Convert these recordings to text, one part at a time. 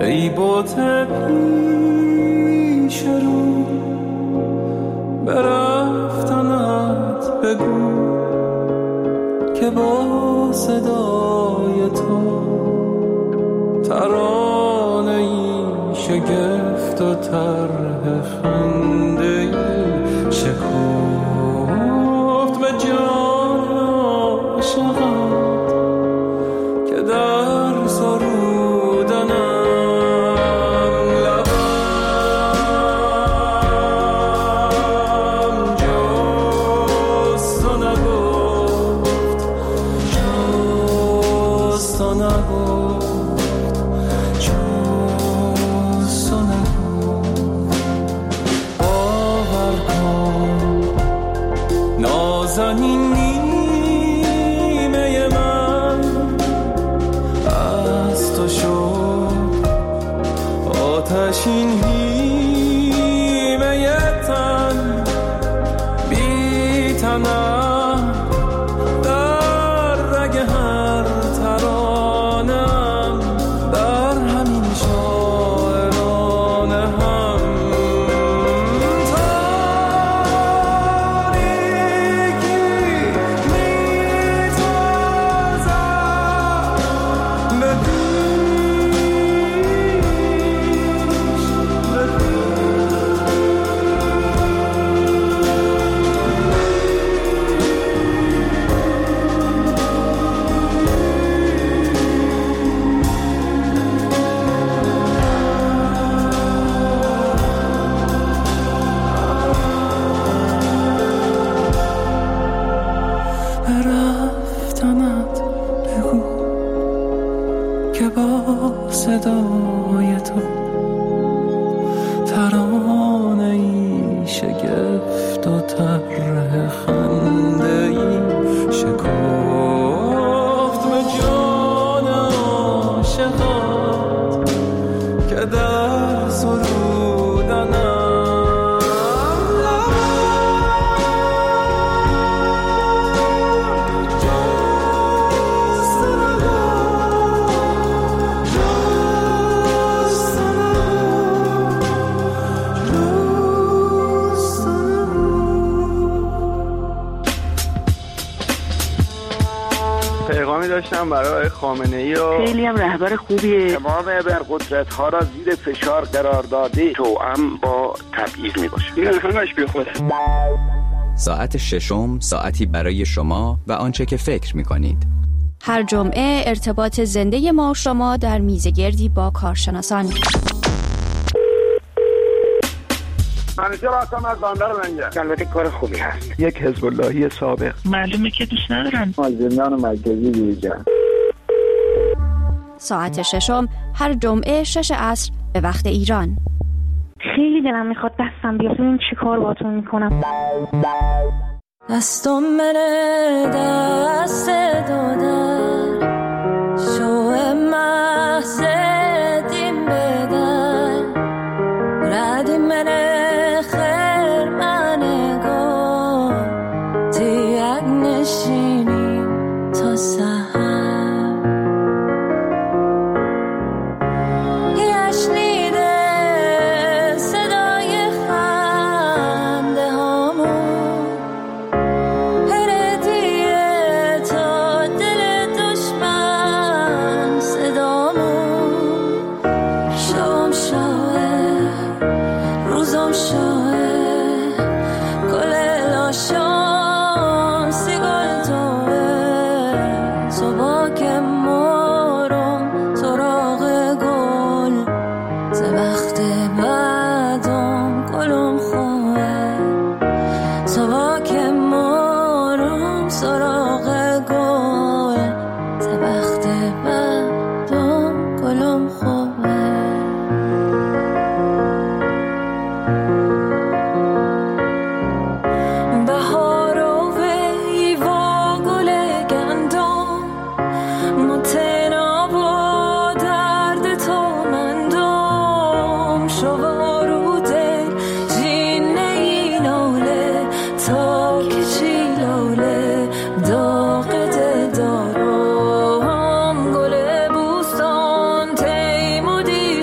ای بوت پیش رو به رفتنت بگو که با صدای تو ترانه ای شگفت و طرح خنده ای شکفت به جان عاشقت که در سرودنم لبم جز تو نگفت جز تو نگفت جز تو نگفت باور کن نازنین نیمه من از تو شد آتشین هیمه تن بی تنم در رگ هر ترانم در همین شاعرانه هم تاریکی میتازم به رفتنت بگو که با صدای تو ترانه ای شگفت و طرح خنده ای شکفت به جان عاشقت که در سرودنم پیغامی داشتم برای خامنه‌ای و خیلی هم رهبر خوبیه. تمام ابرقدرت‌ها را زیر فشار قرار داده توأم با تبعیض میباشه. این همش بیخوده. ساعت ششم، ساعتی برای شما و آنچه که فکر می‌کنید. هر جمعه ارتباط زنده ما و شما در میزگردی با کارشناسان. منیجر هستم از بندر لنگر. البته کار خوبی هست. یک حزب اللهی سابق. معلومه که دوست ندارن. مازندران مرکزی دیجا. ساعت ششم هر جمعه 6 عصر به وقت ایران. خیلی دلم میخواد دستم بیاد ببینم چی کار باهاتون میکنم. دستم منه دست دادر شو محض دیم بدر ردی منه خیر منه گو تیگ نشینی تا سهر یشنیده صدای خنده هامون هردیه تا دل دشمن صدامون شام شاه روزم شاه گل لاشان سیگار توه صبح که مارم سراغ گل ز وقت بعدم گلم خواه صبح که مارم سراغ گل ز وقت بعدم گلم خواه بهار و ویوا گل گندم متنا و درد تو مندم شو رو دل جینه ای لاله تا که چی لاله داغ دل دارم گل بوستان تیمودی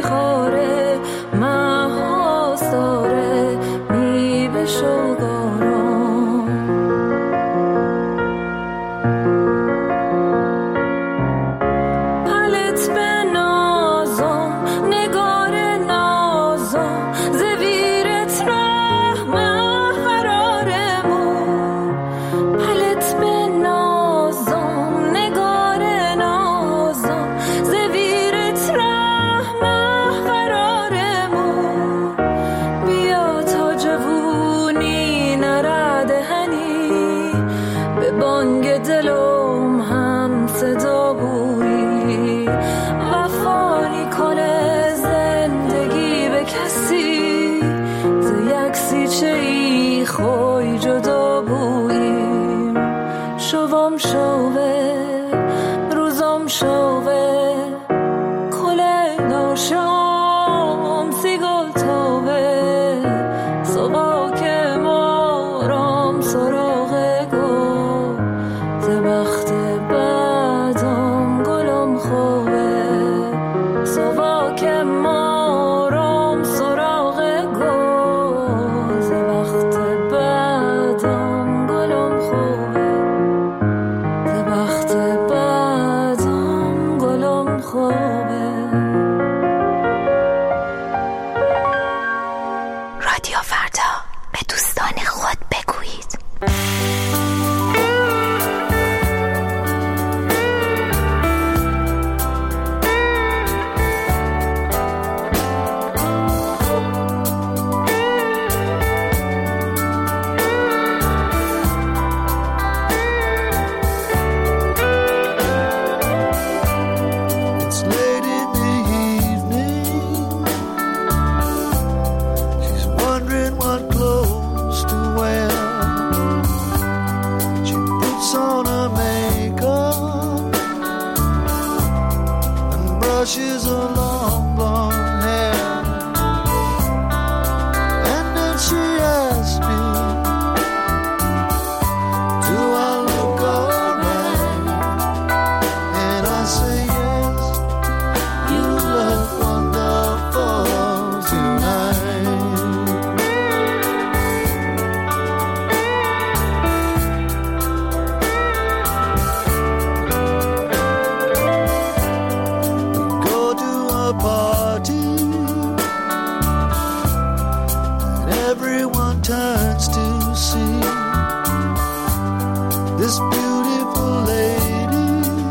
this beautiful lady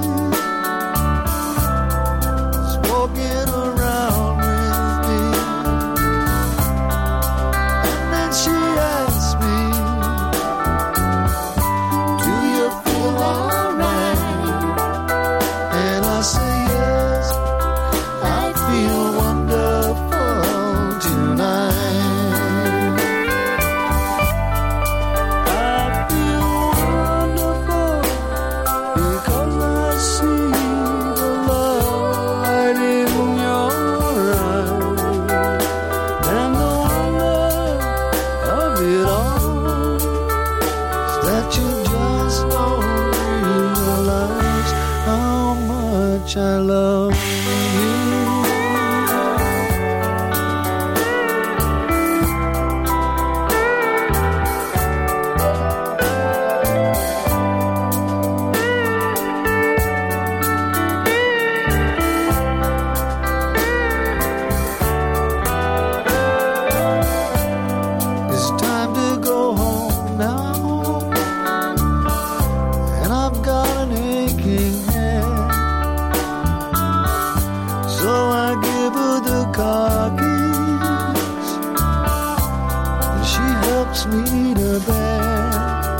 is walking around with me. And then she asked me, do you feel alright? And I say yes, I feel wonderful tonight. I feel wonderful because I see the light in your eyes, and the wonder of it all is that you just don't realize how much I love you. It's time to go home now, and I've got an aching head. So I give her the car keys, and she helps me to bed.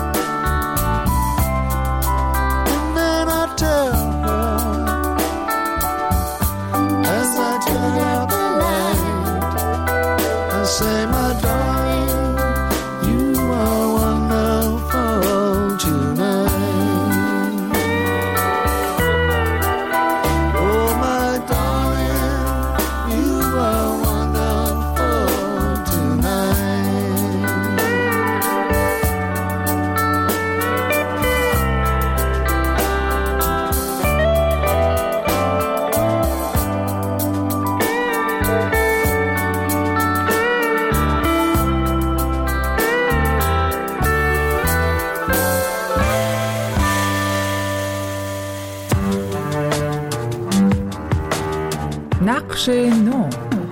And then I tell her, as I turn out the light, I say, my darling, you are wonderful tonight. Oh, my darling, you are wonderful tonight. نقش نو.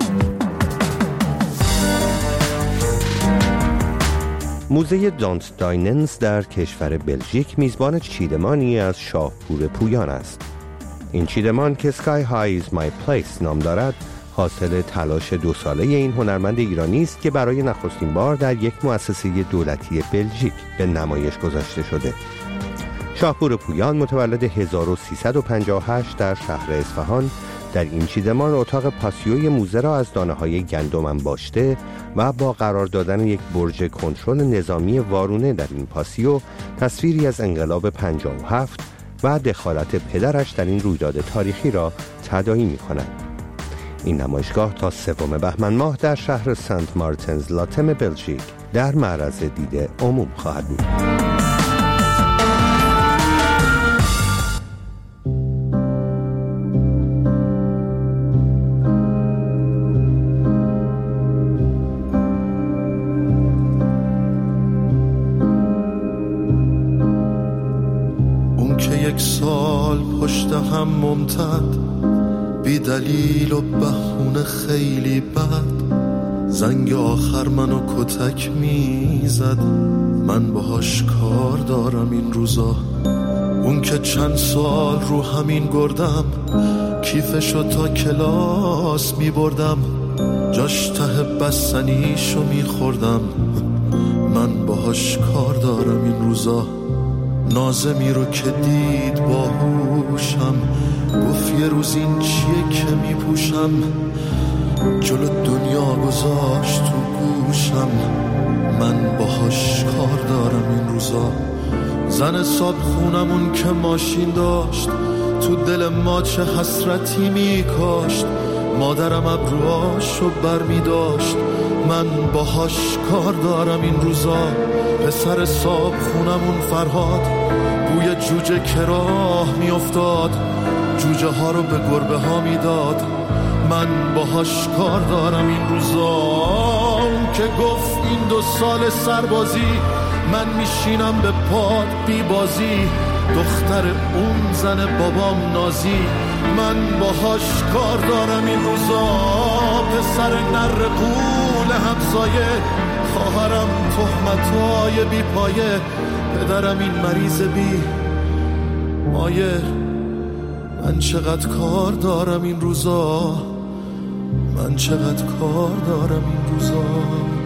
موزه دانت دایننز در کشور بلژیک میزبان چیدمانی از شاهپور پویان است. این چیدمان که سکای های is my place نام دارد حاصل تلاش 2 ساله این هنرمند ایرانی است که برای نخستین بار در یک مؤسسه دولتی بلژیک به نمایش گذاشته شده. شاهپور پویان متولد 1358 در شهر اصفهان در این چیدمان اتاق پاسیوی موزه را از دانه‌های گندم انباشته و با قرار دادن یک برج کنترل نظامی وارونه در این پاسیو تصویری از انقلاب 57 و دخالت پدرش در این رویداد تاریخی را تداعی می‌کند. این نمایشگاه تا 3 بهمن ماه در شهر سنت مارتنز لاتم بلژیک در معرض دید عموم خواهد بود. یک سال پشت هم ممتد بی دلیل و بهونه خیلی بد زنگ آخر منو کتک میزد. من باهاش کار دارم این روزا. اون که چند سال رو همین گردم کیفشو تا کلاس میبردم جاش ته بستنیشو میخوردم. من باهاش کار دارم این روزا. نازمی رو که دید باهوشم گفت یه روز این چیه که میپوشم. جلو دنیا گذاشت تو گوشم. من باهاش کار دارم این روزا. زن صاحب خونمون که ماشین داشت تو دل ما چه حسرتی میکاشت. مادرم ابروهاشو بر میداشت. من باهاش کار دارم این روزا. پسر صاحب خونمون فرهاد بوی جوجه که راه میافتاد جوجه ها رو به گربه ها میداد. من باهاش کار دارم این روزا. اون که گفت این 2 سال سربازی من میشینم به پاد بی بازی. دختر اون زن بابام نازی. من باهاش کار دارم این روزا. پسر نر قول همسایه خواهرم تهمتای بی پایه. پدرم این مریض بی مایه، من چقدر کار دارم این روزا، من چقدر کار دارم این روزا.